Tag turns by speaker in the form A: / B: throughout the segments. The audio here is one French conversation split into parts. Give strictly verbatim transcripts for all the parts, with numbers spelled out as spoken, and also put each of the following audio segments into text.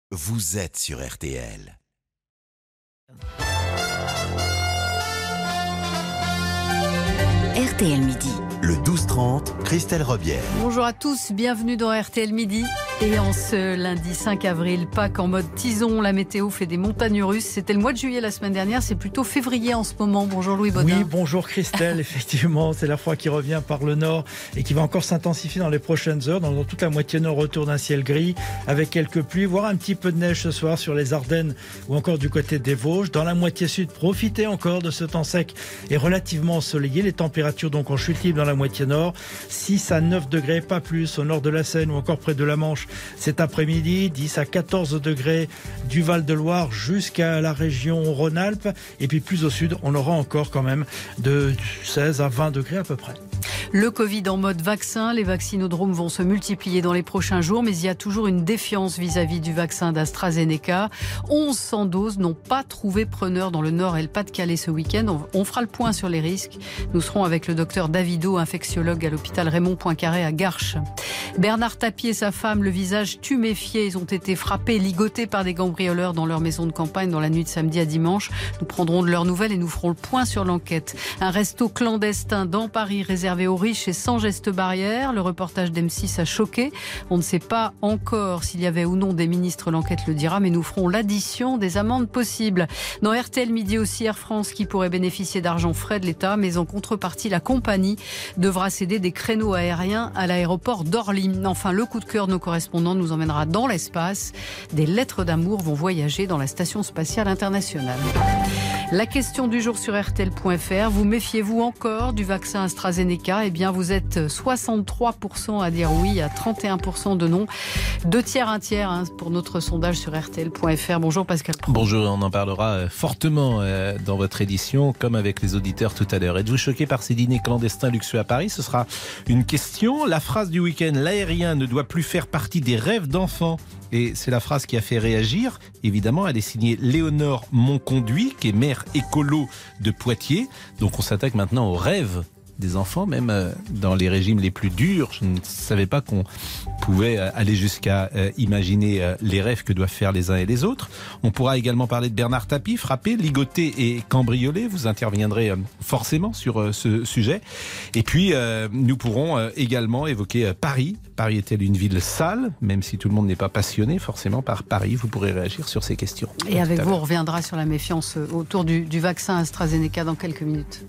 A: Vous êtes sur R T L.
B: R T L Midi.
A: Le douze trente, Christelle Robière.
C: Bonjour à tous, bienvenue dans R T L Midi. Et en ce lundi cinq avril, Pâques en mode tison, la météo fait des montagnes russes. C'était le mois de juillet la semaine dernière, c'est plutôt février en ce moment. Bonjour Louis Baudin.
D: Oui, bonjour Christelle, effectivement, c'est la froid qui revient par le nord et qui va encore s'intensifier dans les prochaines heures. Dans, dans toute la moitié nord, retour d'un ciel gris avec quelques pluies, voire un petit peu de neige ce soir sur les Ardennes ou encore du côté des Vosges. Dans la moitié sud, profitez encore de ce temps sec et relativement ensoleillé. Les températures donc en chute libre dans la moitié nord, six à neuf degrés, pas plus, au nord de la Seine ou encore près de la Manche cet après-midi, dix à quatorze degrés du Val-de-Loire jusqu'à la région Rhône-Alpes. Et puis plus au sud, on aura encore quand même de seize à vingt degrés à peu près.
C: Le Covid en mode vaccin, les vaccinodromes vont se multiplier dans les prochains jours, mais il y a toujours une défiance vis-à-vis du vaccin d'AstraZeneca. onze cents doses n'ont pas trouvé preneur dans le Nord et le Pas-de-Calais ce week-end. On fera le point sur les risques. Nous serons avec le docteur Davido, infectiologue à l'hôpital Raymond Poincaré à Garches. Bernard Tapie et sa femme, le visage tuméfié, ils ont été frappés, ligotés par des cambrioleurs dans leur maison de campagne dans la nuit de samedi à dimanche. Nous prendrons de leurs nouvelles et nous ferons le point sur l'enquête. Un resto clandestin dans Paris réservé aux riches et sans geste barrière. Le reportage d'M six a choqué. On ne sait pas encore s'il y avait ou non des ministres, l'enquête le dira, mais nous ferons l'addition des amendes possibles. Dans R T L Midi aussi, Air France qui pourrait bénéficier d'argent frais de l'État, mais en contrepartie, la compagnie devra céder des créneaux aériens à l'aéroport d'Orly. Enfin, le coup de cœur de nos correspondants nous emmènera dans l'espace. Des lettres d'amour vont voyager dans la Station Spatiale Internationale. La question du jour sur R T L point F R, vous méfiez-vous encore du vaccin AstraZeneca ? Eh bien, vous êtes soixante-trois pour cent à dire oui, à trente et un pour cent de non. Deux tiers, un tiers hein, pour notre sondage sur R T L point F R. Bonjour Pascal Praud.
E: Bonjour, on en parlera fortement dans votre édition, comme avec les auditeurs tout à l'heure. Êtes-vous choqué par ces dîners clandestins luxueux à Paris ? Ce sera une question. La phrase du week-end, l'aérien ne doit plus faire partie des rêves d'enfants. Et c'est la phrase qui a fait réagir. Évidemment, elle est signée Léonore Monconduit, qui est maire écolo de Poitiers. Donc on s'attaque maintenant aux rêves des enfants, même dans les régimes les plus durs. Je ne savais pas qu'on pouvait aller jusqu'à imaginer les rêves que doivent faire les uns et les autres. On pourra également parler de Bernard Tapie, frappé, ligoté et cambriolé. Vous interviendrez forcément sur ce sujet. Et puis, nous pourrons également évoquer Paris. Paris est-elle une ville sale ? Même si tout le monde n'est pas passionné forcément par Paris, vous pourrez réagir sur ces questions.
C: Et avec vous, on reviendra sur la méfiance autour du, du vaccin AstraZeneca dans quelques minutes.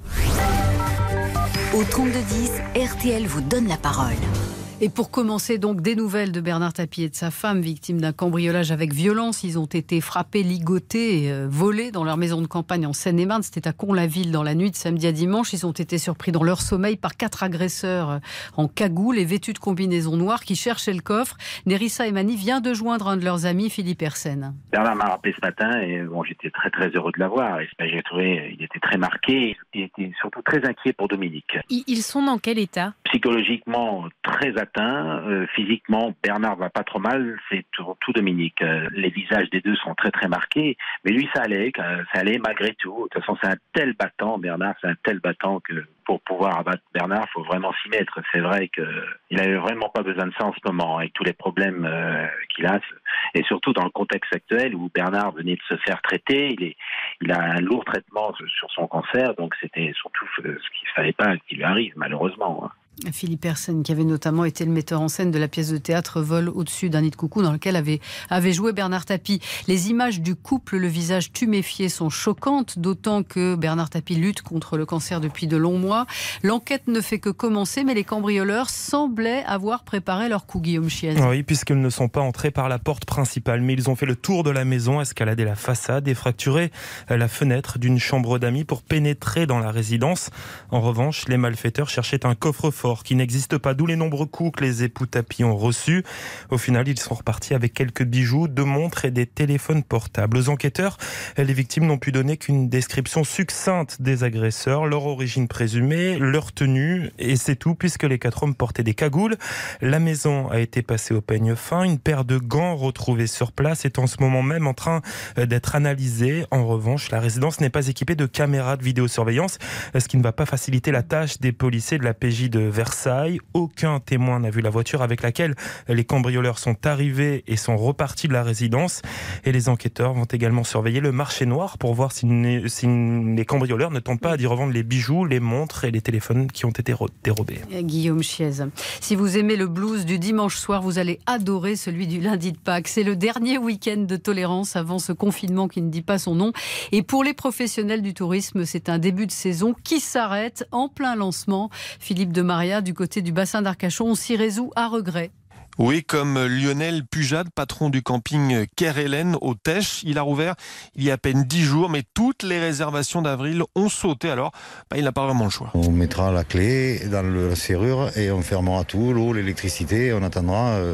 B: Au trente-deux dix, R T L vous donne la parole.
C: Et pour commencer, donc, des nouvelles de Bernard Tapie et de sa femme, victimes d'un cambriolage avec violence. Ils ont été frappés, ligotés et euh, volés dans leur maison de campagne en Seine-et-Marne. C'était à Con-la-Ville dans la nuit de samedi à dimanche. Ils ont été surpris dans leur sommeil par quatre agresseurs euh, en cagoule et vêtus de combinaisons noires qui cherchaient le coffre. Nérissa Emani vient de joindre un de leurs amis, Philippe Hersen.
F: Bernard m'a rappelé ce matin et bon, j'étais très très heureux de l'avoir. Et j'ai trouvé, il était très marqué. Il était surtout très inquiet pour Dominique.
G: Ils sont dans quel état ?
F: Psychologiquement très atteint, euh, physiquement Bernard va pas trop mal, c'est tout Dominique. Euh, les visages des deux sont très très marqués, mais lui ça allait, ça allait malgré tout. De toute façon c'est un tel battant, Bernard c'est un tel battant que pour pouvoir abattre Bernard, il faut vraiment s'y mettre. C'est vrai qu'il n'avait vraiment pas besoin de ça en ce moment, avec tous les problèmes euh, qu'il a, et surtout dans le contexte actuel où Bernard venait de se faire traiter, il, est, il a un lourd traitement sur son cancer, donc c'était surtout ce qu'il ne fallait pas qu'il lui arrive, malheureusement.
C: Philippe Hersen, qui avait notamment été le metteur en scène de la pièce de théâtre Vol au-dessus d'un nid de coucou, dans lequel avait, avait joué Bernard Tapie. Les images du couple, le visage tuméfié, sont choquantes, d'autant que Bernard Tapie lutte contre le cancer depuis de longs mois. L'enquête ne fait que commencer, mais les cambrioleurs semblaient avoir préparé leur coup, Guillaume Chiez.
H: Oui, puisqu'ils ne sont pas entrés par la porte principale, mais ils ont fait le tour de la maison, escaladé la façade et fracturé la fenêtre d'une chambre d'amis pour pénétrer dans la résidence. En revanche, les malfaiteurs cherchaient un coffre-fort qui n'existe pas, d'où les nombreux coups que les époux Tapie ont reçus. Au final, ils sont repartis avec quelques bijoux, deux montres et des téléphones portables. Aux enquêteurs, les victimes n'ont pu donner qu'une description succincte des agresseurs, leur origine présumée, leur tenue, et c'est tout, puisque les quatre hommes portaient des cagoules. La maison a été passée au peigne fin. Une paire de gants retrouvés sur place est en ce moment même en train d'être analysée. En revanche, revanche, la résidence n'est pas équipée de caméras de vidéosurveillance, ce qui ne va pas faciliter la tâche des policiers de la P J de Versailles. Aucun témoin n'a vu la voiture avec laquelle les cambrioleurs sont arrivés et sont repartis de la résidence. Et les enquêteurs vont également surveiller le marché noir pour voir si, si les cambrioleurs ne tentent pas d'y revendre les bijoux, les montres et les téléphones qui ont été dérobés.
C: Guillaume Chiez. Si vous aimez le blues du dimanche soir, vous allez adorer celui du lundi de Pâques. C'est le dernier week-end de tolérance avant ce confinement qui ne dit pas son nom. Et pour les professionnels du tourisme, c'est un début de saison qui s'arrête en plein lancement. Philippe de Maria, du côté du bassin d'Arcachon, on s'y résout à regret.
G: Oui, comme Lionel Pujade, patron du camping Kerhelen au Teche. Il a rouvert il y a à peine dix jours, mais toutes les réservations d'avril ont sauté. Alors, bah, il n'a pas vraiment le choix.
I: On mettra la clé dans le, la serrure et on fermera tout, l'eau, l'électricité, et on attendra euh,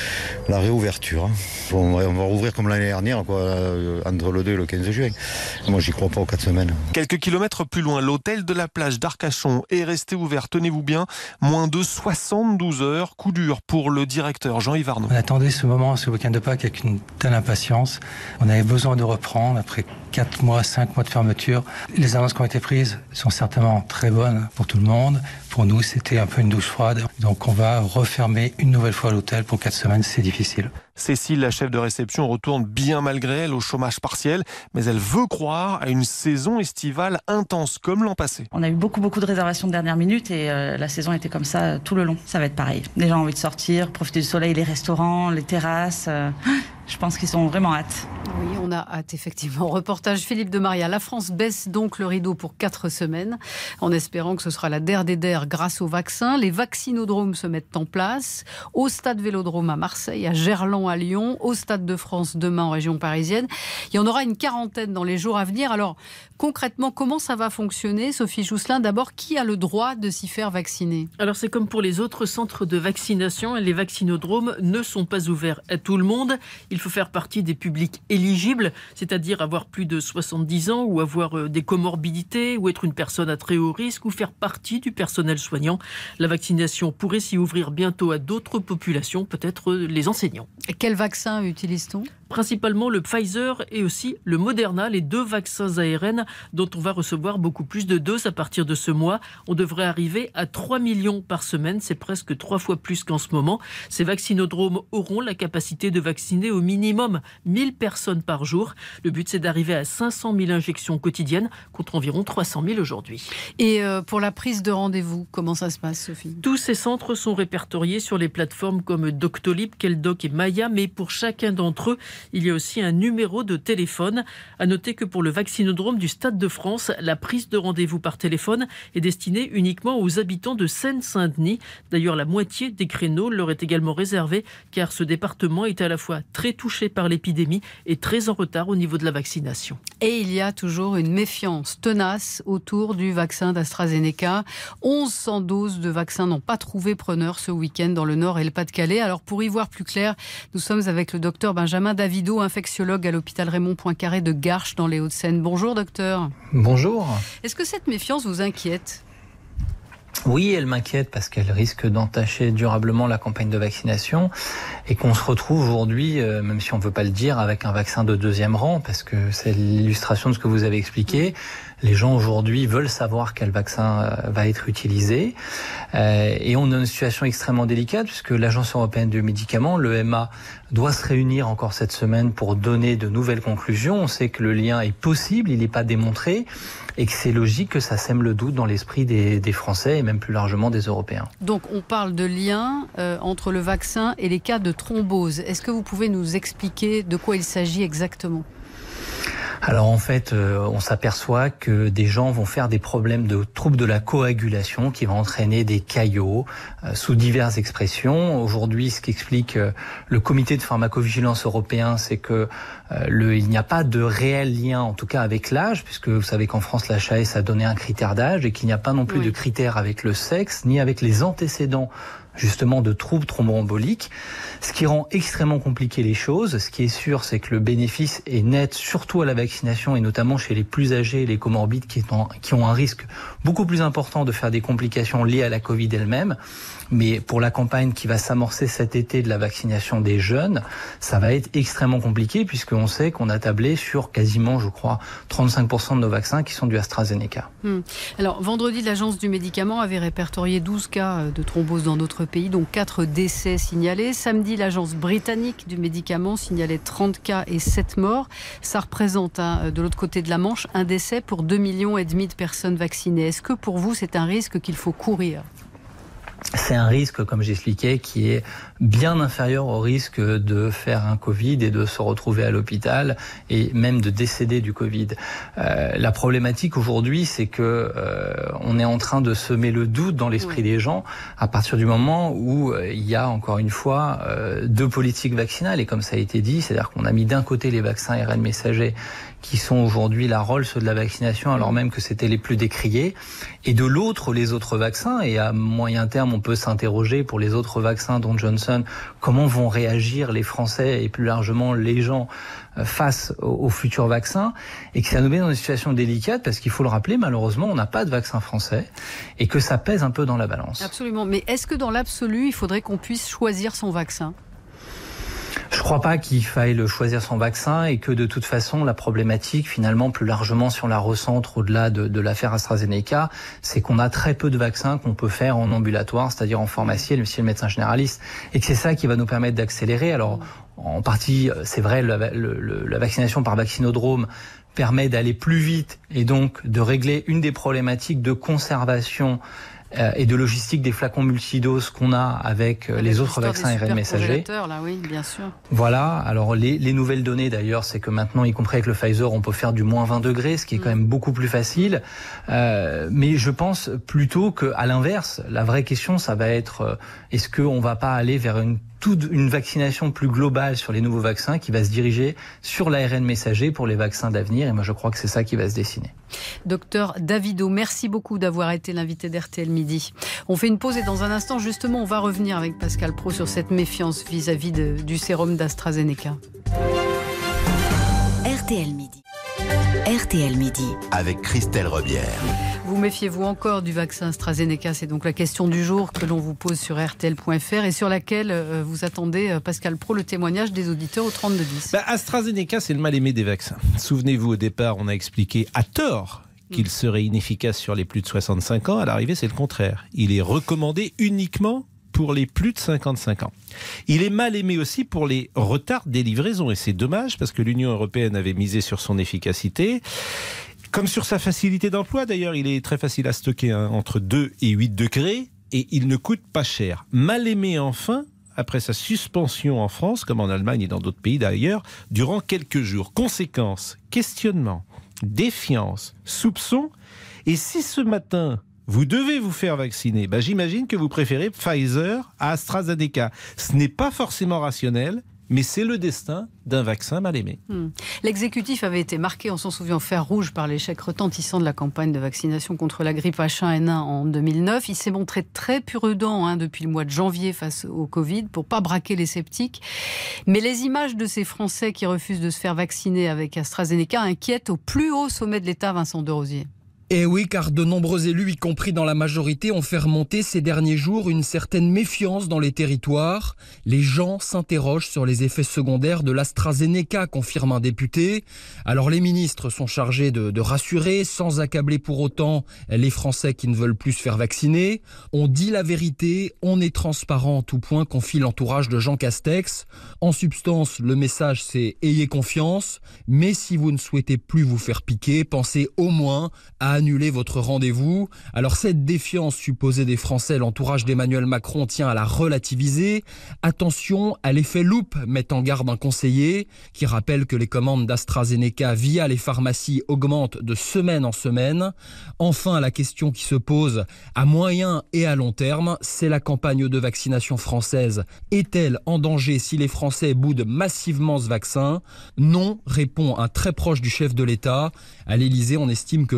I: la réouverture. On va, on va rouvrir comme l'année dernière, quoi, euh, entre le deux et le quinze juin. Moi, j'y crois pas aux quatre semaines.
G: Quelques kilomètres plus loin, l'hôtel de la plage d'Arcachon est resté ouvert, tenez-vous bien, moins de soixante-douze heures. Coup dur pour le directeur Jean-Yves Arnaud.
J: On attendait ce moment, ce week-end de Pâques avec une telle impatience. On avait besoin de reprendre après quatre mois, cinq mois de fermeture. Les annonces qui ont été prises sont certainement très bonnes pour tout le monde. Pour nous, c'était un peu une douche froide. Donc on va refermer une nouvelle fois l'hôtel pour quatre semaines, c'est difficile.
G: Cécile, la chef de réception, retourne bien malgré elle au chômage partiel, mais elle veut croire à une saison estivale intense comme l'an passé.
K: On a eu beaucoup beaucoup de réservations de dernière minute et euh, la saison était comme ça euh, tout le long. Ça va être pareil. Les gens ont envie de sortir, profiter du soleil, les restaurants, les terrasses. Euh, je pense qu'ils ont vraiment hâte.
C: Oui, on a hâte effectivement. Reportage Philippe de Maria. La France baisse donc le rideau pour quatre semaines en espérant que ce sera la der des der grâce au vaccin. Les vaccinodromes se mettent en place au stade Vélodrome à Marseille, à Gerland à Lyon, au Stade de France demain en région parisienne. Il y en aura une quarantaine dans les jours à venir. Alors concrètement, comment ça va fonctionner, Sophie Jousselin? D'abord, qui a le droit de s'y faire vacciner?
L: Alors c'est comme pour les autres centres de vaccination, les vaccinodromes ne sont pas ouverts à tout le monde. Il faut faire partie des publics éligibles, c'est-à-dire avoir plus de soixante-dix ans ou avoir des comorbidités ou être une personne à très haut risque ou faire partie du personnel soignant. La vaccination pourrait s'y ouvrir bientôt à d'autres populations, peut-être les enseignants.
C: Et quel vaccin utilise-t-on?
L: Principalement le Pfizer et aussi le Moderna, les deux vaccins A R N dont on va recevoir beaucoup plus de doses à partir de ce mois. On devrait arriver à trois millions par semaine, c'est presque trois fois plus qu'en ce moment. Ces vaccinodromes auront la capacité de vacciner au minimum mille personnes par jour. Le but, c'est d'arriver à cinq cent mille injections quotidiennes contre environ trois cent mille aujourd'hui.
C: Et euh, pour la prise de rendez-vous, comment ça se passe, Sophie?
L: Tous ces centres sont répertoriés sur les plateformes comme Doctolib, Keldoc et Maya, mais pour chacun d'entre eux, il y a aussi un numéro de téléphone. À noter que pour le vaccinodrome du Stade de France, la prise de rendez-vous par téléphone est destinée uniquement aux habitants de Seine-Saint-Denis. D'ailleurs, la moitié des créneaux leur est également réservée, car ce département est à la fois très touché par l'épidémie et très en retard au niveau de la vaccination.
C: Et il y a toujours une méfiance tenace autour du vaccin d'AstraZeneca. onze cents doses de vaccins n'ont pas trouvé preneur ce week-end dans le Nord et le Pas-de-Calais. Alors pour y voir plus clair, nous sommes avec le docteur Benjamin Davido, infectiologue à l'hôpital Raymond Poincaré de Garches dans les Hauts-de-Seine. Bonjour docteur.
M: Bonjour.
C: Est-ce que cette méfiance vous inquiète ?
M: Oui, elle m'inquiète parce qu'elle risque d'entacher durablement la campagne de vaccination et qu'on se retrouve aujourd'hui, euh, même si on ne veut pas le dire, avec un vaccin de deuxième rang, parce que c'est l'illustration de ce que vous avez expliqué. Les gens aujourd'hui veulent savoir quel vaccin euh, va être utilisé euh, et on a une situation extrêmement délicate puisque l'Agence européenne du médicament, l'E M A, doit se réunir encore cette semaine pour donner de nouvelles conclusions. On sait que le lien est possible, il n'est pas démontré et que c'est logique que ça sème le doute dans l'esprit des, des Français et même plus largement des Européens.
C: Donc on parle de lien euh, entre le vaccin et les cas de thrombose. Est-ce que vous pouvez nous expliquer de quoi il s'agit exactement ?
M: Alors en fait, euh, on s'aperçoit que des gens vont faire des problèmes de troubles de la coagulation qui vont entraîner des caillots euh, sous diverses expressions. Aujourd'hui, ce qu'explique euh, le comité de pharmacovigilance européen, c'est que euh, le, il n'y a pas de réel lien, en tout cas avec l'âge, puisque vous savez qu'en France, l'H A S a donné un critère d'âge et qu'il n'y a pas non plus oui. de critère avec le sexe ni avec les antécédents justement de troubles thromboemboliques, ce qui rend extrêmement compliqué les choses. Ce qui est sûr, c'est que le bénéfice est net, surtout à la vaccination et notamment chez les plus âgés et les comorbides qui, est en, qui ont un risque beaucoup plus important de faire des complications liées à la Covid elle-même. Mais pour la campagne qui va s'amorcer cet été de la vaccination des jeunes, ça va être extrêmement compliqué puisqu'on sait qu'on a tablé sur quasiment, je crois, trente-cinq pour cent de nos vaccins qui sont du AstraZeneca.
C: Hum. Alors, vendredi, l'Agence du médicament avait répertorié douze cas de thrombose dans notre pays, dont quatre décès signalés. Samedi, l'Agence britannique du médicament signalait trente cas et sept morts. Ça représente, hein, de l'autre côté de la Manche, un décès pour deux virgule cinq millions de personnes vaccinées. Est-ce que pour vous, c'est un risque qu'il faut courir ?
M: C'est un risque, comme j'expliquais, qui est bien inférieur au risque de faire un Covid et de se retrouver à l'hôpital et même de décéder du Covid. Euh, la problématique aujourd'hui, c'est que euh, on est en train de semer le doute dans l'esprit oui. des gens à partir du moment où euh, il y a encore une fois euh, deux politiques vaccinales. Et comme ça a été dit, c'est-à-dire qu'on a mis d'un côté les vaccins A R N messagers qui sont aujourd'hui la Rolls de la vaccination, alors même que c'était les plus décriés, et de l'autre, les autres vaccins. Et à moyen terme, on peut s'interroger pour les autres vaccins, dont Johnson, comment vont réagir les Français et plus largement les gens face aux, aux futurs vaccins, et que ça nous met dans une situation délicate, parce qu'il faut le rappeler, malheureusement, on n'a pas de vaccin français, et que ça pèse un peu dans la balance.
C: Absolument, mais est-ce que dans l'absolu, il faudrait qu'on puisse choisir son vaccin ?
M: Je ne crois pas qu'il faille le choisir son vaccin et que de toute façon la problématique finalement plus largement si on la recentre au-delà de, de l'affaire AstraZeneca, c'est qu'on a très peu de vaccins qu'on peut faire en ambulatoire, c'est-à-dire en pharmacie, même si le médecin généraliste, et que c'est ça qui va nous permettre d'accélérer. Alors en partie c'est vrai, la, le, la vaccination par vaccinodrome permet d'aller plus vite et donc de régler une des problématiques de conservation et de logistique des flacons multidoses qu'on a avec, avec les autres vaccins A R N messagers.
C: Là, oui, bien sûr.
M: Voilà. Alors les, les nouvelles données d'ailleurs, c'est que maintenant, y compris avec le Pfizer, on peut faire du moins vingt degrés, ce qui est quand même beaucoup plus facile. Euh, mais je pense plutôt qu'à l'inverse, la vraie question, ça va être euh, est-ce qu'on va pas aller vers une toute une vaccination plus globale sur les nouveaux vaccins qui va se diriger sur l'A R N messager pour les vaccins d'avenir. Et moi, je crois que c'est ça qui va se dessiner.
C: Docteur Davido, merci beaucoup d'avoir été l'invité d'R T L Midi. On fait une pause et dans un instant, justement, on va revenir avec Pascal Praud sur cette méfiance vis-à-vis de, du sérum d'AstraZeneca.
B: R T L Midi. R T L Midi.
A: Avec Christelle Rebière.
C: Vous méfiez-vous encore du vaccin AstraZeneca? C'est donc la question du jour que l'on vous pose sur R T L point F R et sur laquelle euh, vous attendez, euh, Pascal Praud, le témoignage des auditeurs au trente-deux dix.
E: Bah, AstraZeneca, c'est le mal-aimé des vaccins. Souvenez-vous, au départ, on a expliqué à tort qu'il mmh. serait inefficace sur les plus de soixante-cinq ans. À l'arrivée, c'est le contraire. Il est recommandé uniquement pour les plus de cinquante-cinq ans. Il est mal aimé aussi pour les retards des livraisons. Et c'est dommage parce que l'Union européenne avait misé sur son efficacité. Comme sur sa facilité d'emploi, d'ailleurs, il est très facile à stocker, hein, entre deux et huit degrés, et il ne coûte pas cher. Mal aimé enfin, après sa suspension en France, comme en Allemagne et dans d'autres pays d'ailleurs, durant quelques jours. Conséquences, questionnement, défiance, soupçon. Et si ce matin, vous devez vous faire vacciner, bah j'imagine que vous préférez Pfizer à AstraZeneca. Ce n'est pas forcément rationnel, mais c'est le destin d'un vaccin mal aimé.
C: Hmm. L'exécutif avait été marqué, on s'en souvient, en fer rouge par l'échec retentissant de la campagne de vaccination contre la grippe H un N un en deux mille neuf. Il s'est montré très prudent hein, depuis le mois de janvier face au Covid pour pas braquer les sceptiques. Mais les images de ces Français qui refusent de se faire vacciner avec AstraZeneca inquiètent au plus haut sommet de l'État, Vincent Desrosiers.
N: Et oui, car de nombreux élus, y compris dans la majorité, ont fait remonter ces derniers jours une certaine méfiance dans les territoires. Les gens s'interrogent sur les effets secondaires de l'AstraZeneca, confirme un député. Alors les ministres sont chargés de, de rassurer, sans accabler pour autant les Français qui ne veulent plus se faire vacciner. On dit la vérité, on est transparent en tout point, confie l'entourage de Jean Castex. En substance, le message c'est « ayez confiance », mais si vous ne souhaitez plus vous faire piquer, pensez au moins à annuler votre rendez-vous. Alors cette défiance supposée des Français, l'entourage d'Emmanuel Macron tient à la relativiser. Attention à l'effet loupe, met en garde un conseiller qui rappelle que les commandes d'AstraZeneca via les pharmacies augmentent de semaine en semaine. Enfin, la question qui se pose à moyen et à long terme, c'est la campagne de vaccination française. Est-elle en danger si les Français boudent massivement ce vaccin? Non, répond un très proche du chef de l'État. À l'Élysée, on estime que le nombre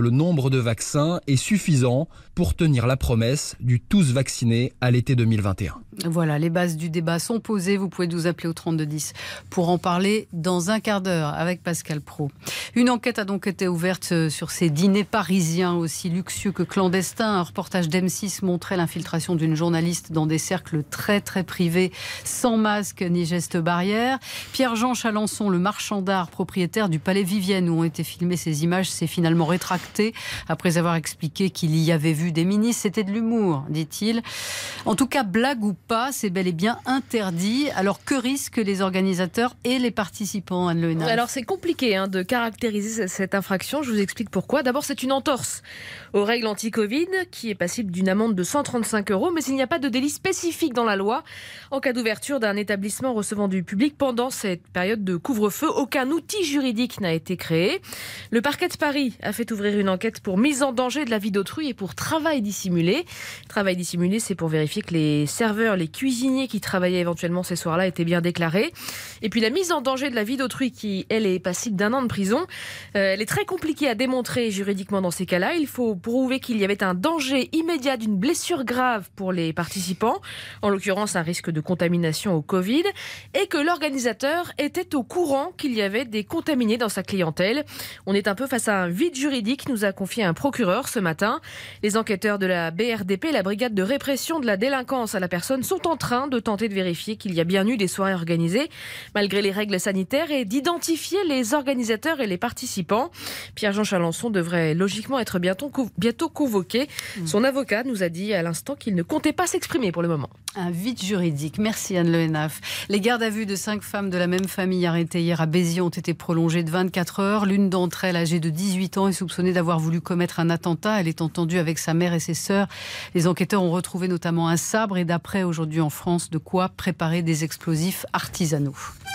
N: de vaccins est suffisant pour tenir la promesse du tous vaccinés à l'été deux mille vingt et un.
C: Voilà, les bases du débat sont posées. Vous pouvez nous appeler au trente-deux dix pour en parler dans un quart d'heure avec Pascal Praud. Une enquête a donc été ouverte sur ces dîners parisiens aussi luxueux que clandestins. Un reportage d'M six montrait l'infiltration d'une journaliste dans des cercles très très privés, sans masque ni geste barrière. Pierre-Jean Chalençon, le marchand d'art propriétaire du Palais Vivienne où ont été filmées ces images, s'est finalement rétracté après avoir expliqué qu'il y avait vu des ministres. C'était de l'humour, dit-il. En tout cas, blague ou pas, c'est bel et bien interdit. Alors que risquent les organisateurs et les participants, Anne Le Hénaff ?
O: Alors c'est compliqué hein, de caractériser cette infraction. Je vous explique pourquoi. D'abord, c'est une entorse aux règles anti-Covid qui est passible d'une amende de cent trente-cinq euros. Mais il n'y a pas de délit spécifique dans la loi en cas d'ouverture d'un établissement recevant du public pendant cette période de couvre-feu. Aucun outil juridique n'a été créé. Le parquet de Paris a fait ouvrir une enquête pour mise en danger de la vie d'autrui et pour travail dissimulé. Travail dissimulé, c'est pour vérifier que les serveurs, les cuisiniers qui travaillaient éventuellement ces soirs-là étaient bien déclarés. Et puis la mise en danger de la vie d'autrui qui, elle, est passible d'un an de prison. Euh, elle est très compliquée à démontrer juridiquement dans ces cas-là. Il faut prouver qu'il y avait un danger immédiat d'une blessure grave pour les participants, en l'occurrence un risque de contamination au Covid, et que l'organisateur était au courant qu'il y avait des contaminés dans sa clientèle. On est un peu face à un vide juridique, nous a confié un procureur ce matin. Les enquêteurs de la B R D P, la brigade de répression de la délinquance à la personne, sont en train de tenter de vérifier qu'il y a bien eu des soirées organisées, malgré les règles sanitaires, et d'identifier les organisateurs et les participants. Pierre-Jean Chalençon devrait logiquement être bientôt, bientôt convoqué. Son avocat nous a dit à l'instant qu'il ne comptait pas s'exprimer pour le moment.
C: Un vide juridique. Merci Anne Le Hénaff. Les gardes à vue de cinq femmes de la même famille arrêtées hier à Béziers ont été prolongées de vingt-quatre heures. L'une d'entre elles, âgée de dix-huit ans, est soupçonnée d'avoir voulu commettre un attentat. Elle est entendue avec sa mère et ses sœurs. Les enquêteurs ont retrouvé notamment un sabre et d'après aujourd'hui en France, de quoi préparer des explosifs artisanaux.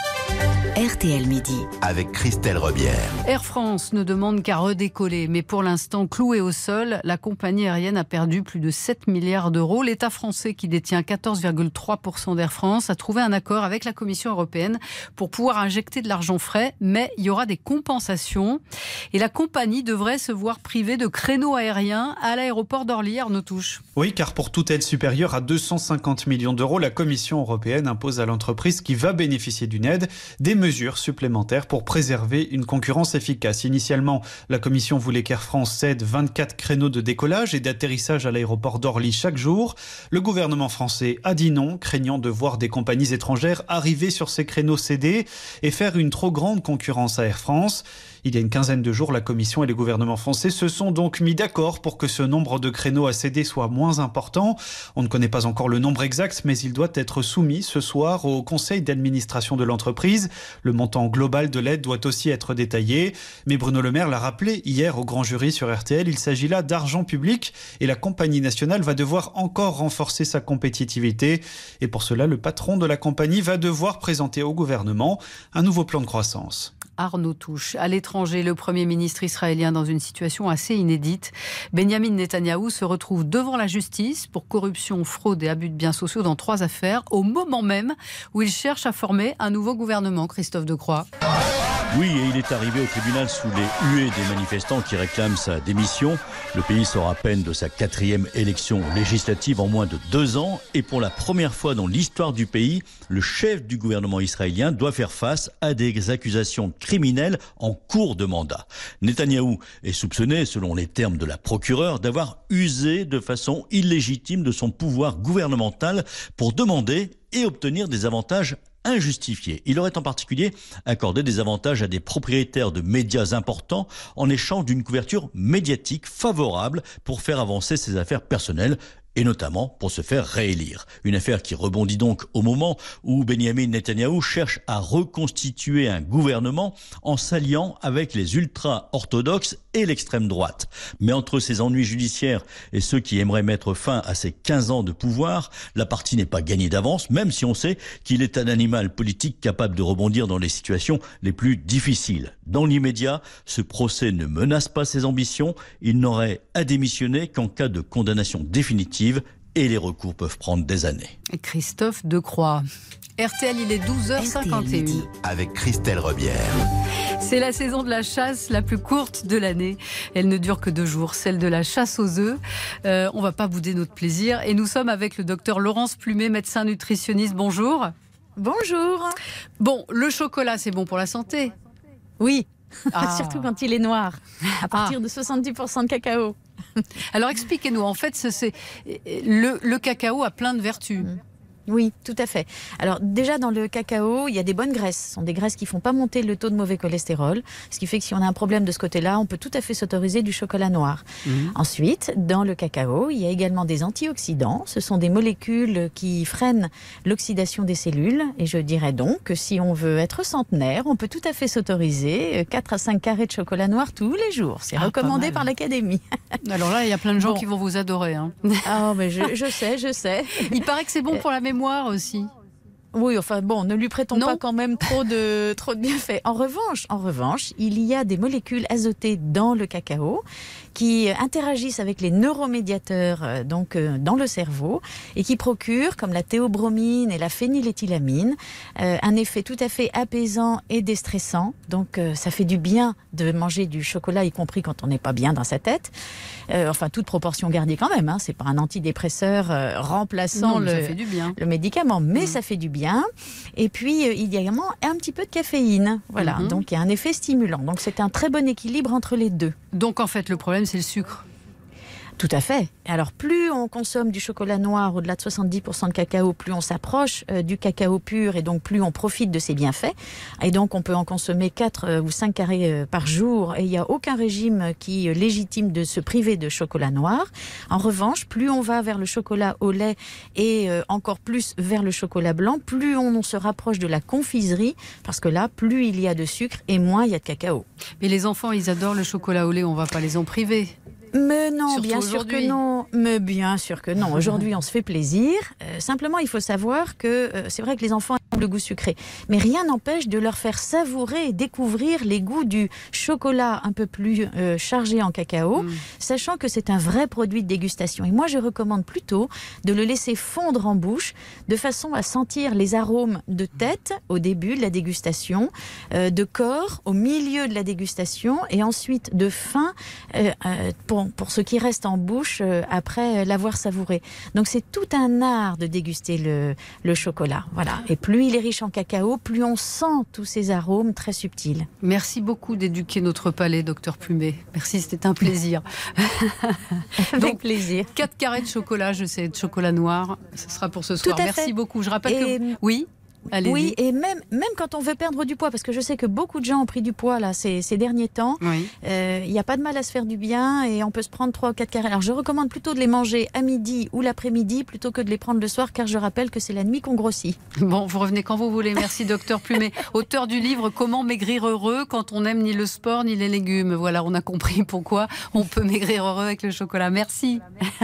B: R T L Midi.
A: Avec Christelle Rebière.
C: Air France ne demande qu'à redécoller, mais pour l'instant clouée au sol, la compagnie aérienne a perdu plus de sept milliards d'euros. L'État français, qui détient quatorze virgule trois pour cent d'Air France, a trouvé un accord avec la Commission européenne pour pouvoir injecter de l'argent frais, mais il y aura des compensations. Et la compagnie devrait se voir privée de créneaux aériens à l'aéroport d'Orly, Arnaud Touche.
P: Oui, car pour toute aide supérieure à deux cent cinquante millions d'euros, la Commission européenne impose à l'entreprise qui va bénéficier d'une aide des mesures supplémentaires pour préserver une concurrence efficace. Initialement, la Commission voulait qu'Air France cède vingt-quatre créneaux de décollage et d'atterrissage à l'aéroport d'Orly chaque jour. Le gouvernement français a dit non, craignant de voir des compagnies étrangères arriver sur ces créneaux cédés et faire une trop grande concurrence à Air France. Il y a une quinzaine de jours, la Commission et les gouvernements français se sont donc mis d'accord pour que ce nombre de créneaux à céder soit moins important. On ne connaît pas encore le nombre exact, mais il doit être soumis ce soir au conseil d'administration de l'entreprise. Le montant global de l'aide doit aussi être détaillé. Mais Bruno Le Maire l'a rappelé hier au grand jury sur R T L, il s'agit là d'argent public et la compagnie nationale va devoir encore renforcer sa compétitivité. Et pour cela, le patron de la compagnie va devoir présenter au gouvernement un nouveau plan de croissance.
C: Arnaud Touche. À l'étranger, le Premier ministre israélien dans une situation assez inédite. Benjamin Netanyahou se retrouve devant la justice pour corruption, fraude et abus de biens sociaux dans trois affaires, au moment même où il cherche à former un nouveau gouvernement. Christophe Decroix.
Q: Oui, et il est arrivé au tribunal sous les huées des manifestants qui réclament sa démission. Le pays sort à peine de sa quatrième élection législative en moins de deux ans. Et pour la première fois dans l'histoire du pays, le chef du gouvernement israélien doit faire face à des accusations criminelles en cours de mandat. Netanyahou est soupçonné, selon les termes de la procureure, d'avoir usé de façon illégitime de son pouvoir gouvernemental pour demander et obtenir des avantages injustifiés. Il aurait en particulier accordé des avantages à des propriétaires de médias importants en échange d'une couverture médiatique favorable pour faire avancer ses affaires personnelles et notamment pour se faire réélire. Une affaire qui rebondit donc au moment où Benjamin Netanyahou cherche à reconstituer un gouvernement en s'alliant avec les ultra-orthodoxes et l'extrême droite. Mais entre ces ennuis judiciaires et ceux qui aimeraient mettre fin à ses quinze ans de pouvoir, la partie n'est pas gagnée d'avance, même si on sait qu'il est un animal politique capable de rebondir dans les situations les plus difficiles. Dans l'immédiat, ce procès ne menace pas ses ambitions. Il n'aurait à démissionner qu'en cas de condamnation définitive et les recours peuvent prendre des années.
C: Et Christophe Decroix. R T L, il est douze heures cinquante et une.
A: Avec Christelle Rebière.
C: C'est la saison de la chasse la plus courte de l'année. Elle ne dure que deux jours, celle de la chasse aux œufs. Euh, on ne va pas bouder notre plaisir. Et nous sommes avec le docteur Laurence Plumet, médecin nutritionniste. Bonjour.
R: Bonjour.
C: Bon, le chocolat, c'est bon pour la santé?
R: Oui,
C: ah.
R: surtout quand il est noir, à partir ah. de soixante-dix pour cent de cacao.
C: Alors expliquez-nous, en fait, c'est, le, le cacao a plein de vertus. Mmh.
R: Oui, tout à fait. Alors déjà dans le cacao, il y a des bonnes graisses. Ce sont des graisses qui ne font pas monter le taux de mauvais cholestérol. Ce qui fait que si on a un problème de ce côté-là, on peut tout à fait s'autoriser du chocolat noir. Mmh. Ensuite, dans le cacao, il y a également des antioxydants. Ce sont des molécules qui freinent l'oxydation des cellules. Et je dirais donc que si on veut être centenaire, on peut tout à fait s'autoriser quatre à cinq carrés de chocolat noir tous les jours. C'est ah, recommandé par l'Académie.
C: Alors là, il y a plein de gens
R: bon.
C: qui vont vous adorer. Hein.
R: Ah, mais je, je sais, je sais.
C: Il paraît que c'est bon pour la mémoire. Aussi.
R: Oui, enfin bon, ne lui prêtons non. pas quand même trop de, trop de bienfaits. En revanche, en revanche, il y a des molécules azotées dans le cacao qui interagissent avec les neuromédiateurs donc, euh, dans le cerveau et qui procurent, comme la théobromine et la phényléthylamine, euh, un effet tout à fait apaisant et déstressant. Donc euh, ça fait du bien de manger du chocolat, y compris quand on n'est pas bien dans sa tête. Euh, enfin, toute proportion gardée quand même. Hein. C'est pas un antidépresseur euh, remplaçant
C: non,
R: le,
C: ça fait du bien.
R: le médicament, mais mmh. ça fait du bien. Et puis, euh, il y a également un petit peu de caféine. Voilà, mmh. donc il y a un effet stimulant. Donc c'est un très bon équilibre entre les deux.
C: Donc en fait, le problème, c'est le sucre.
R: Tout à fait. Alors, plus on consomme du chocolat noir au-delà de soixante-dix pour cent de cacao, plus on s'approche euh, du cacao pur et donc plus on profite de ses bienfaits. Et donc, on peut en consommer quatre euh, ou cinq carrés euh, par jour et il n'y a aucun régime qui euh, légitime de se priver de chocolat noir. En revanche, plus on va vers le chocolat au lait et euh, encore plus vers le chocolat blanc, plus on, on se rapproche de la confiserie parce que là, plus il y a de sucre et moins il y a de cacao.
C: Mais les enfants, ils adorent le chocolat au lait, on ne va pas les en priver.
R: Mais non,
C: Surtout
R: bien sûr que non. Mais bien sûr que non. Aujourd'hui, on se fait plaisir. Euh, simplement, il faut savoir que euh, c'est vrai que les enfants aiment le goût sucré. Mais rien n'empêche de leur faire savourer et découvrir les goûts du chocolat un peu plus euh, chargé en cacao, mmh. sachant que c'est un vrai produit de dégustation. Et moi, je recommande plutôt de le laisser fondre en bouche de façon à sentir les arômes de tête au début de la dégustation, euh, de corps au milieu de la dégustation et ensuite de fin euh, euh, pour pour ce qui reste en bouche euh, après l'avoir savouré. Donc c'est tout un art de déguster le, le chocolat. Voilà. Et plus il est riche en cacao, plus on sent tous ces arômes très subtils.
C: Merci beaucoup d'éduquer notre palais, docteur Plumet. Merci, c'était un plaisir.
R: Avec Donc, plaisir.
C: quatre carrés de chocolat, je sais, de chocolat noir. Ce sera pour ce soir.
R: Tout à
C: Merci
R: fait.
C: beaucoup. Je rappelle
R: Et...
C: que... Oui. Allez-y.
R: Oui, et même, même quand on veut perdre du poids, parce que je sais que beaucoup de gens ont pris du poids là, ces, ces derniers temps, il
C: oui.
R: n'y euh, a pas de mal à se faire du bien et on peut se prendre trois ou quatre carrés. Alors je recommande plutôt de les manger à midi ou l'après-midi plutôt que de les prendre le soir, car je rappelle que c'est la nuit qu'on grossit.
C: Bon, vous revenez quand vous voulez. Merci docteur Plumet, auteur du livre Comment maigrir heureux quand on n'aime ni le sport ni les légumes. Voilà, on a compris pourquoi on peut maigrir heureux avec le chocolat. Merci.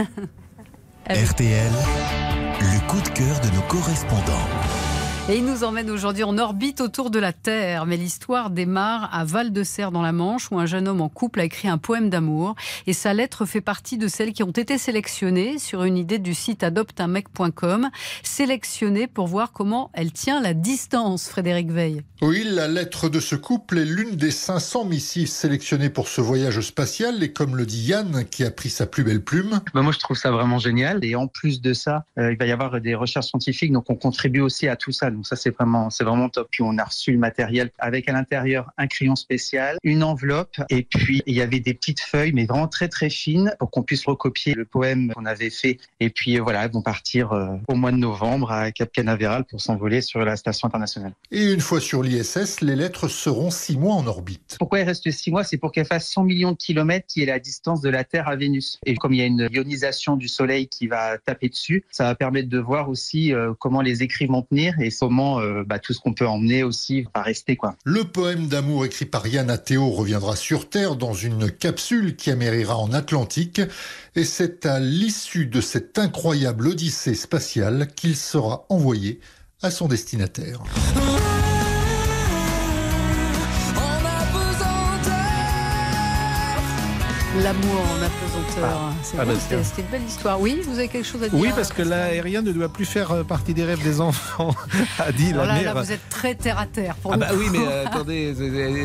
A: R T L, le coup de cœur de nos correspondants.
C: Et il nous emmène aujourd'hui en orbite autour de la Terre. Mais l'histoire démarre à Val-de-Serre dans la Manche, où un jeune homme en couple a écrit un poème d'amour. Et sa lettre fait partie de celles qui ont été sélectionnées sur une idée du site adopte un mec point com. Sélectionnées pour voir comment elle tient la distance, Frédéric Veil.
S: Oui, la lettre de ce couple est l'une des cinq cents missives sélectionnées pour ce voyage spatial. Et comme le dit Yann, qui a pris sa plus belle plume...
T: Ben moi, je trouve ça vraiment génial. Et en plus de ça, euh, il va y avoir des recherches scientifiques. Donc, on contribue aussi à tout ça. Donc ça, c'est vraiment, c'est vraiment top. Puis on a reçu le matériel avec à l'intérieur un crayon spécial, une enveloppe, et puis il y avait des petites feuilles, mais vraiment très très fines, pour qu'on puisse recopier le poème qu'on avait fait. Et puis voilà, elles vont partir euh, au mois de novembre à Cap Canaveral pour s'envoler sur la station internationale.
S: Et une fois sur l'I S S, les lettres seront six mois en orbite.
T: Pourquoi elles restent six mois? C'est pour qu'elles fassent cent millions de kilomètres, qui est la distance de la Terre à Vénus. Et comme il y a une ionisation du Soleil qui va taper dessus, ça va permettre de voir aussi euh, comment les écrits vont tenir et comment euh, bah, tout ce qu'on peut emmener aussi va rester, quoi.
S: Le poème d'amour écrit par Yann Athéo reviendra sur Terre dans une capsule qui amérira en Atlantique. Et c'est à l'issue de cette incroyable odyssée spatiale qu'il sera envoyé à son destinataire.
C: L'amour en apesanteur. aviateur.
E: Ah.
C: C'est
E: Ah
C: bon,
E: bah,
C: c'était,
E: tiens.
C: c'était une belle histoire. Oui, vous avez quelque chose à dire?
E: Oui, parce que l'aérien ne doit plus faire partie des rêves des enfants, a dit
C: Alors
E: la
C: là,
E: mère.
C: là, vous êtes très terre à terre pour
E: Ah
C: le
E: bah
C: coup.
E: oui, mais euh, attendez,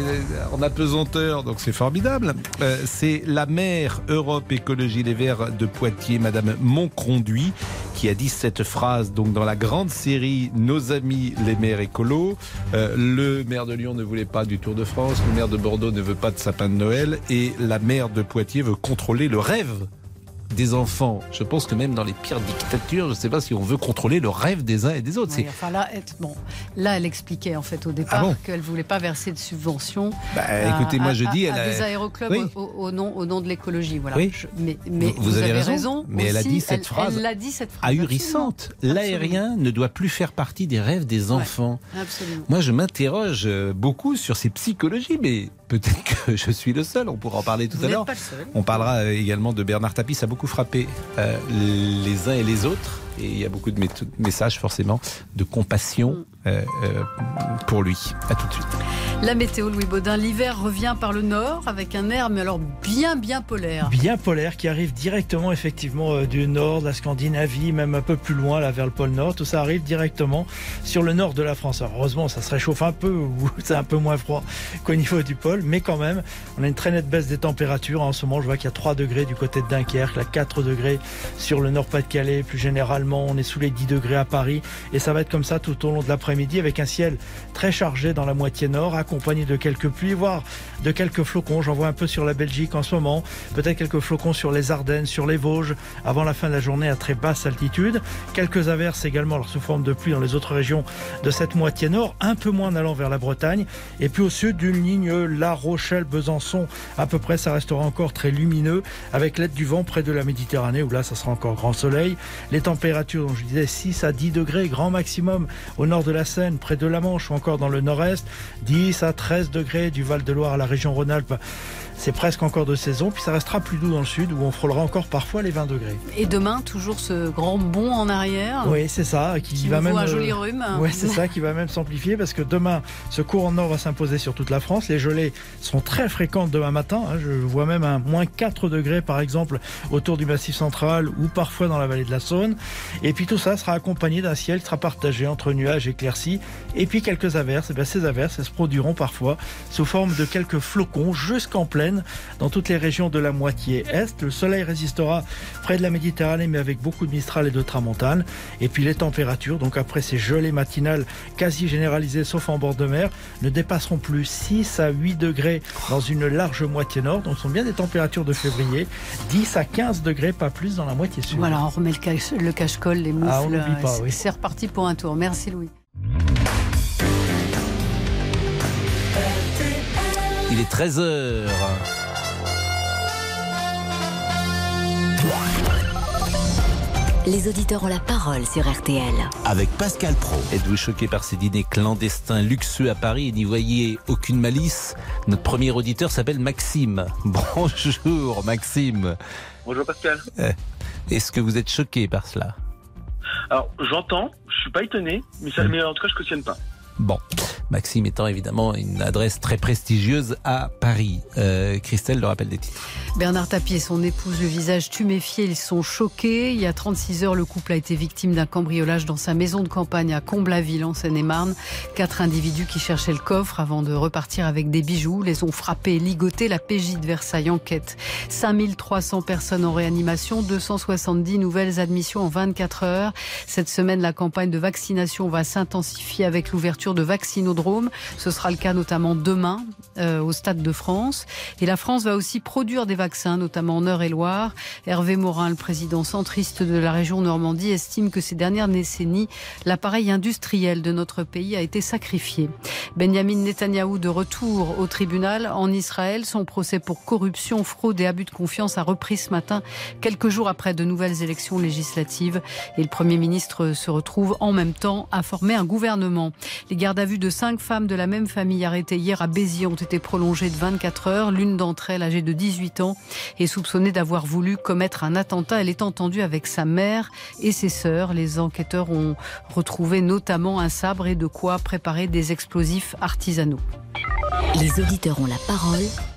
E: en apesanteur, donc c'est formidable. Euh, c'est la maire Europe Écologie Les Verts de Poitiers, Madame Moncronduit, qui a dit cette phrase donc dans la grande série Nos amis les maires écolos. Euh, le maire de Lyon ne voulait pas du Tour de France, le maire de Bordeaux ne veut pas de sapin de Noël et la maire de Poitiers veut contrôler le rêve des enfants. Je pense que même dans les pires dictatures, je ne sais pas si on veut contrôler le rêve des uns et des autres.
C: Oui,
E: C'est...
C: enfin là, elle, bon, là, elle expliquait en fait au départ
E: Ah bon
C: qu'elle ne voulait pas verser de subventions.
E: Bah,
C: à,
E: écoutez, moi je
C: à,
E: dis,
C: à,
E: elle
C: à
E: a...
C: des aéroclubs
E: oui.
C: au, au, nom, au nom de l'écologie. Voilà.
E: Oui.
C: Je, mais, mais
E: vous, vous avez raison, raison
C: aussi,
E: mais elle a dit cette
C: elle,
E: phrase,
C: elle l'a dit cette phrase
E: ahurissante. L'aérien ne doit plus faire partie des rêves des enfants.
C: Ouais, absolument.
E: Moi, je m'interroge beaucoup sur ces psychologies, mais peut-être que je suis le seul. On pourra en parler tout
C: Vous
E: à
C: n'êtes
E: l'heure.
C: pas le seul.
E: On parlera également de Bernard Tapie. Ça a beaucoup frappé euh, les uns et les autres. Et il y a beaucoup de messages, forcément, de compassion euh, euh, pour lui. À tout de suite.
C: La météo, Louis Baudin. L'hiver revient par le nord avec un air, mais alors bien, bien polaire.
D: Bien polaire, qui arrive directement, effectivement, euh, du nord, de la Scandinavie, même un peu plus loin, là, vers le pôle Nord. Tout ça arrive directement sur le nord de la France. Alors, heureusement, ça se réchauffe un peu, ou c'est un peu moins froid qu'au niveau du pôle, mais quand même, on a une très nette baisse des températures. En ce moment, je vois qu'il y a trois degrés du côté de Dunkerque, là, quatre degrés sur le Nord-Pas-de-Calais. Plus généralement, on est sous les dix degrés à Paris. Et ça va être comme ça tout au long de l'après-midi, avec un ciel très chargé dans la moitié nord, accompagné de quelques pluies, voire de quelques flocons. J'en vois un peu sur la Belgique en ce moment. Peut-être quelques flocons sur les Ardennes, sur les Vosges, avant la fin de la journée à très basse altitude. Quelques averses également, alors sous forme de pluie dans les autres régions de cette moitié nord, un peu moins en allant vers la Bretagne. Et puis au sud, d'une ligne La Rochelle, Besançon, à peu près, ça restera encore très lumineux, avec l'aide du vent près de la Méditerranée, où là, ça sera encore grand soleil. Les températures, dont je disais, six à dix degrés, grand maximum au nord de la Seine, près de la Manche, ou encore dans le nord-est, dix à treize degrés du Val-de-Loire à la région Rhône-Alpes. C'est presque encore de saison, puis ça restera plus doux dans le sud, où on frôlera encore parfois les vingt degrés.
C: Et demain, toujours ce grand bond en arrière.
D: Oui, c'est ça. Qui,
C: qui
D: va même
C: un joli rhume.
D: Oui, c'est ça, qui va même s'amplifier, parce que demain, ce courant nord va s'imposer sur toute la France. Les gelées seront très fréquentes demain matin. Je vois même un moins quatre degrés, par exemple, autour du Massif central, ou parfois dans la vallée de la Saône. Et puis tout ça sera accompagné d'un ciel qui sera partagé entre nuages éclaircis, et puis quelques averses. Et bien, ces averses, elles se produiront parfois sous forme de quelques flocons jusqu'en plaine dans toutes les régions de la moitié est. Le soleil résistera près de la Méditerranée, mais avec beaucoup de mistral et de tramontane. Et puis les températures, donc après ces gelées matinales quasi généralisées, sauf en bord de mer, ne dépasseront plus six à huit degrés dans une large moitié nord. Donc ce sont bien des températures de février. dix à quinze degrés, pas plus dans la moitié sud.
C: Voilà, on remet le, cache, le cache-colle, les moufles.
D: Ah, on n'oublie pas, oui.
C: C'est reparti pour un tour. Merci Louis.
E: Il est treize heures.
B: Les auditeurs ont la parole sur R T L.
A: Avec Pascal Praud.
E: Êtes-vous choqué par ces dîners clandestins luxueux à Paris et n'y voyez aucune malice? Notre premier auditeur s'appelle Maxime. Bonjour Maxime.
U: Bonjour Pascal.
E: Euh, est-ce que vous êtes choqué par cela?
U: Alors j'entends, je suis pas étonné, mais, ça, mais en tout cas je cautionne pas.
E: Bon, Maxime étant évidemment une adresse très prestigieuse à Paris. Euh, Christelle, le rappel des titres.
C: Bernard Tapie et son épouse, le visage tuméfié, ils sont choqués. Il y a trente-six heures, le couple a été victime d'un cambriolage dans sa maison de campagne à Comble-la-Ville, en Seine-et-Marne. Quatre individus qui cherchaient le coffre avant de repartir avec des bijoux les ont frappés et ligotés. La P J de Versailles enquête. cinq mille trois cents personnes en réanimation, deux cent soixante-dix nouvelles admissions en vingt-quatre heures. Cette semaine, la campagne de vaccination va s'intensifier avec l'ouverture de vaccinodromes. Ce sera le cas notamment demain euh, au Stade de France. Et la France va aussi produire des vaccins, notamment en Eure-et-Loire. Hervé Morin, le président centriste de la région Normandie, estime que ces dernières décennies, l'appareil industriel de notre pays a été sacrifié. Benjamin Netanyahou de retour au tribunal en Israël. Son procès pour corruption, fraude et abus de confiance a repris ce matin, quelques jours après de nouvelles élections législatives. Et le Premier ministre se retrouve en même temps à former un gouvernement. Les gardes à vue de cinq femmes de la même famille arrêtées hier à Béziers ont été prolongées de vingt-quatre heures. L'une d'entre elles, âgée de dix-huit ans, est soupçonnée d'avoir voulu commettre un attentat. Elle est entendue avec sa mère et ses sœurs. Les enquêteurs ont retrouvé notamment un sabre et de quoi préparer des explosifs artisanaux.
B: Les auditeurs ont la parole